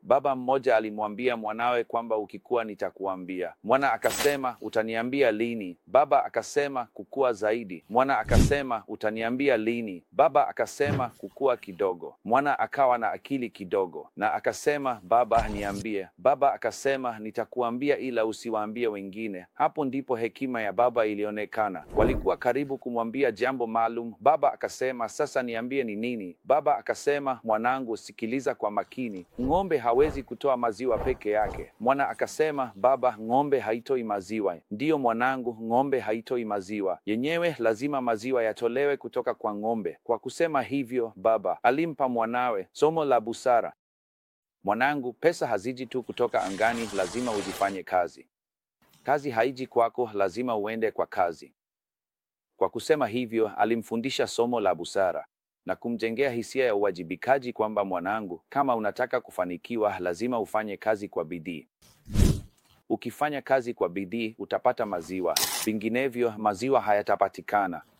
Baba mmoja alimwambia mwanawe kwamba ukikua nitakuambia. Mwana akasema, utaniambia lini? Baba akasema, kukua zaidi. Mwana akasema, utaniambia lini? Baba akasema, kukua kidogo. Mwana akawa na akili kidogo na akasema, baba, niambie. Baba akasema, nitakuambia ila usiwaambie wengine. Hapo ndipo hekima ya baba ilionekana. Walikuwa karibu kumwambia jambo maalum. Baba akasema, sasa niambie ni nini? Baba akasema, mwanangu, sikiliza kwa makini. Ng'ombe hawezi kutoa maziwa peke yake. Mwana akasema, baba, ng'ombe haitoi maziwa. Ndiyo mwanangu, ng'ombe haitoi maziwa yenyewe, lazima maziwa yatolewe kutoka kwa ng'ombe. Kwa kusema hivyo, baba alimpa mwanawe somo la busara. Mwanangu, pesa haziji tu kutoka angani, lazima uzifanye kazi. Kazi haiji kwako, lazima uende kwa kazi. Kwa kusema hivyo, alimfundisha somo la busara na kumjengea hisia ya uwajibikaji kwamba mwanangu, kama unataka kufanikiwa, lazima ufanye kazi kwa bidii. Ukifanya kazi kwa bidii, utapata maziwa. Vinginevyo, maziwa hayatapatikana.